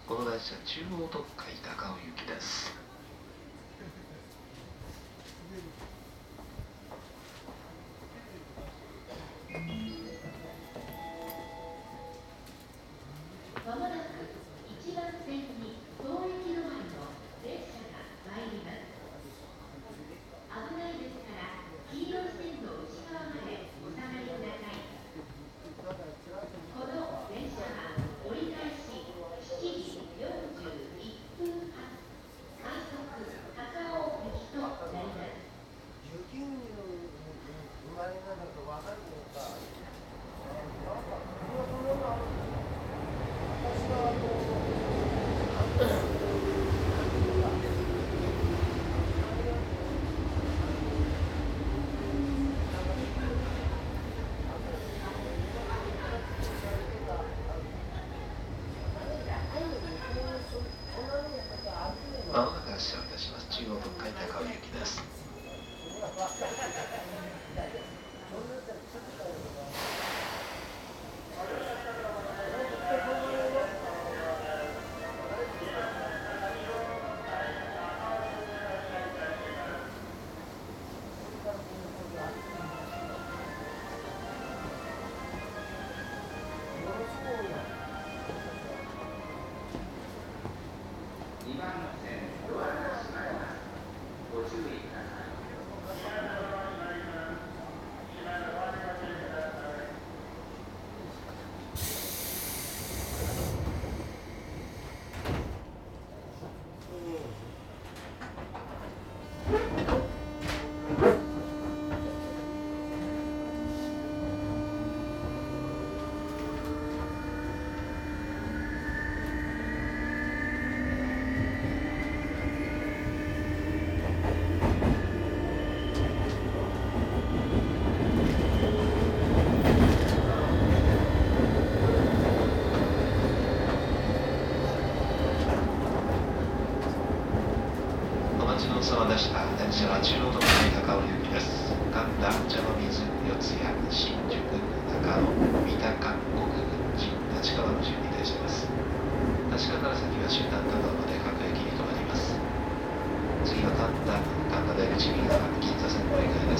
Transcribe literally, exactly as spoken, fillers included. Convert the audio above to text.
この列車中央特快高尾行きです。 まもなくいちばん線に当駅止まりの列車が参ります。危ないですから黄色い線の内側までお下がりください。この電車は折り返ししちじよんじゅういっぷん発快速高尾行きとなります。 雪国の生まれなんだと分かるのか。なんかそんなのある。私はあのまもなく発車をいたします。中央特快高尾行きです。 にばんの線ドアが閉まります。ご注意ください。 お待ちの様でした。電車は中央特快高尾行きです。神田、茶の水、四谷、新宿、中野、三鷹、国分寺、立川の順に停車です。立川から先は終点高尾まで各駅に停まります。次は神田、神田出口右側、銀座線乗り換えです。